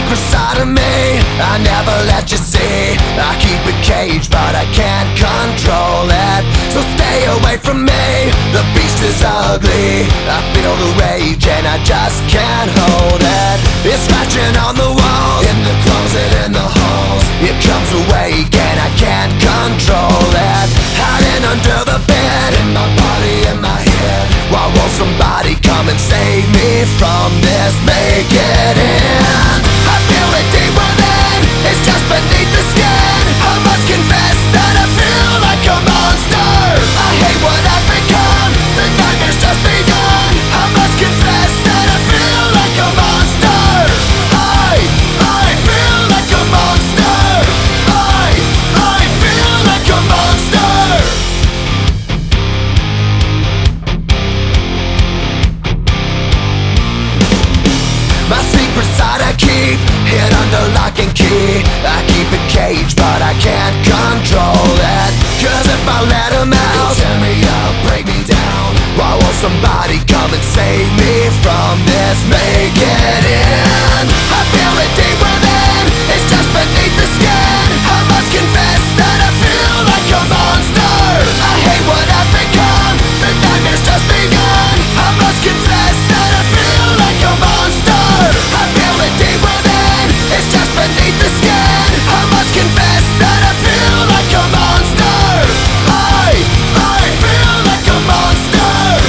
secret side of me I never let you see. I keep it caged but I can't control it. So stay away from me, the beast is ugly. I feel the rage and I just can't hold it. It's scratching on the walls, in the closet, in the halls. It comes awake and I can't control it. Hiding under the bed, in my body, in my head. Why won't somebody come and save me from this? Make it end. I feel it deep within, it's just beneath the skin. I must confess that I feel like a monster. I hate what I've become, the nightmare's just begun. I must confess that I feel like a monster. I feel like a monster. I feel like a monster. My secret side I keep hid under lock and key. I keep it caged but I can't control it. Cause if I let him out, he'll tear me up, break me down. Why won't somebody come and save me from this? Make it end. I feel it deep within, it's just beneath the skin. I must confess that I feel like a monster. I hate what I've become, the nightmare's just begun. I must confess that I feel like a monster. I feel it deep within, it's just beneath the skin. I must confess that I feel like a monster. I feel like a monster.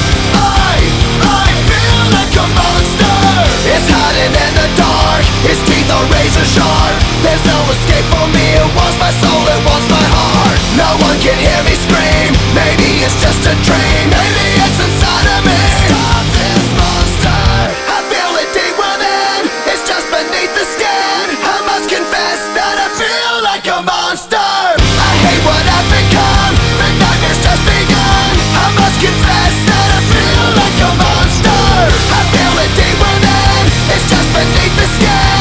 I feel like a monster. It's hiding in the dark, its teeth are razor sharp. There's no escape for me, it wants my soul, it wants my heart. No one can hear me scream, maybe it's just a dream. Maybe it's inside of me. Stop this monster. I feel it deep within, it's just beneath the skin. I must confess that I feel like a monster. I hate what I've become, the nightmare's just begun. I must confess that I feel like a monster. I feel it deep within, it's just beneath the skin.